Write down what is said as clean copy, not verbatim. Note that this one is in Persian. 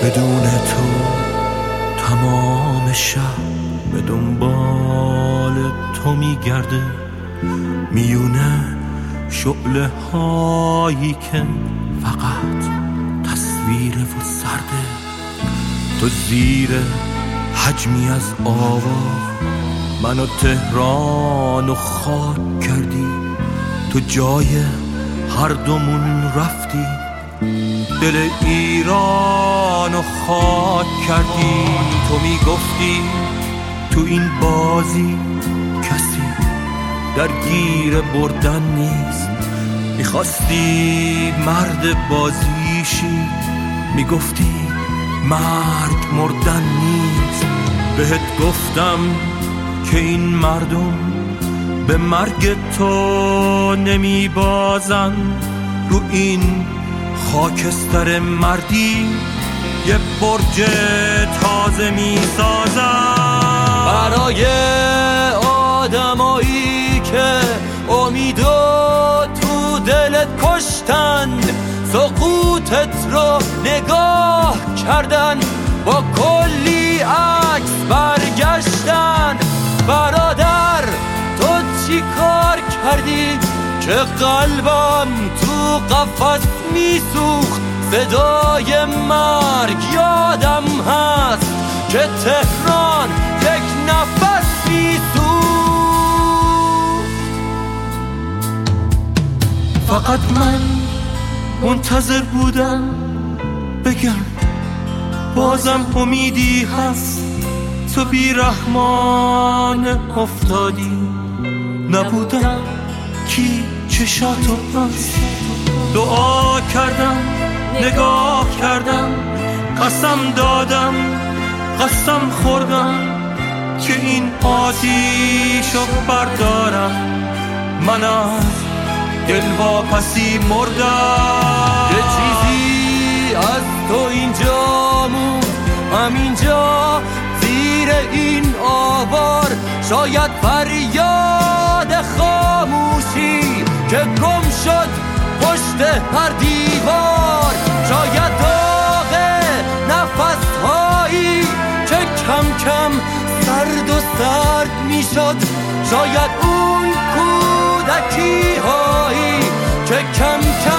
بدون تو تمام شب به دنبال تو میگرده، میونه شعله هایی که فقط تصویره و سرده. تو زیر حجمی از آوا منو تهران و خاک کردی، تو جای هر دومون رفتی، دل ایران و خاک کردی. تو میگفتی تو این بازی کسی درگیر بردن نیست، میخواستی مرد بازیشی، میگفتی مرگ مردن نیست. بهت گفتم که این مردم به مرگ تو نمیبازن، رو این خاکستر مردی یه برج تازه میسازن. برای آدمایی که امیدو تو دلت کشتن، سقوطت رو نگاه کردن، با کلی عکس برگشتن. برادر تو چی کار کردی که قلبم تو قفس میسوخت؟ صدای مرگ یادم هست که تهران یک نفس میسوخت. فقط من منتظر بودم بگم بازم امیدی هست، تو بیرحمان افتادی. نبودم کی چشاتو بست، دعا کردم نگاه کردم، قسم دادم قسم خوردم که این آتیشو بردارم. من از دلواپسی مردم. یه چیزی از تو اینجا موند، همینجا زیر این آوار، شاید فریاد خاموشی که گم شد پشت هر دیوار، شاید داغ نفسهایی که کم کم سرد و سرد میشد، شاید اون کودکی هایی که کم کم